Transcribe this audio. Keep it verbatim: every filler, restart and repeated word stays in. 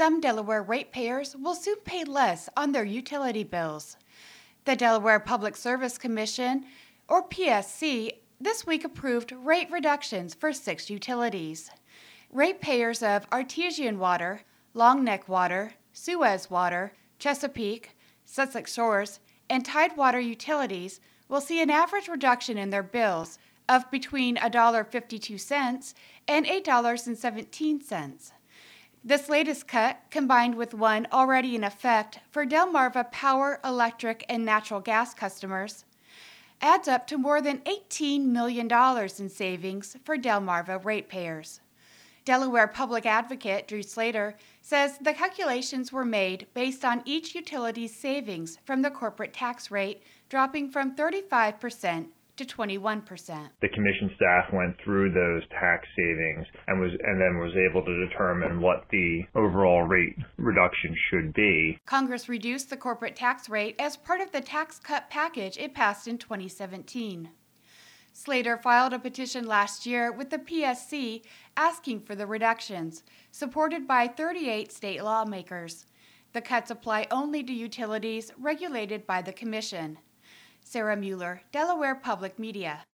some Delaware ratepayers will soon pay less on their utility bills. The Delaware Public Service Commission, or P S C, this week approved rate reductions for six utilities. Ratepayers of Artesian Water, Long Neck Water, Suez Water, Chesapeake, Sussex Shores, and Tidewater utilities will see an average reduction in their bills of between one dollar and fifty-two cents and eight dollars and seventeen cents. This latest cut, combined with one already in effect for Delmarva Power, Electric, and Natural Gas customers, adds up to more than eighteen million dollars in savings for Delmarva ratepayers. Delaware Public Advocate Drew Slater says the calculations were made based on each utility's savings from the corporate tax rate dropping from thirty-five percent to twenty-one percent. The commission staff went through those tax savings and was and then was able to determine what the overall rate reduction should be. Congress reduced the corporate tax rate as part of the tax cut package it passed in twenty seventeen. Slater filed a petition last year with the P S C asking for the reductions, supported by thirty-eight state lawmakers. The cuts apply only to utilities regulated by the commission. Sarah Mueller, Delaware Public Media.